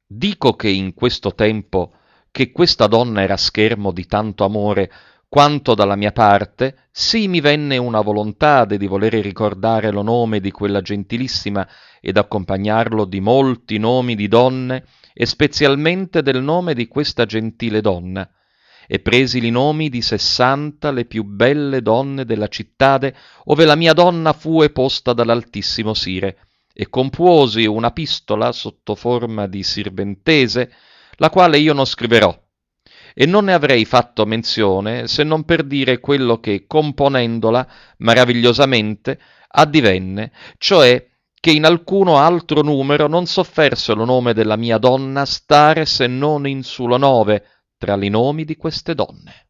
Dico che in questo tempo che questa donna era schermo di tanto amore, quanto dalla mia parte, sì mi venne una volontade di volere ricordare lo nome di quella gentilissima ed accompagnarlo di molti nomi di donne, e spezialmente del nome di questa gentile donna, e presi li nomi di 60 le più belle donne della cittade, ove la mia donna fue posta dall'altissimo sire, e compuosi una pistola sotto forma di sirventese, la quale io non scriverò, e non ne avrei fatto menzione se non per dire quello che, componendola maravigliosamente, addivenne, cioè che in alcuno altro numero non sofferse lo nome della mia donna stare se non in sulo 9 tra li nomi di queste donne.